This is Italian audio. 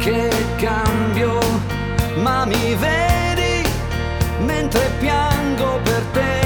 che cambio, ma mi vedi mentre piango per te.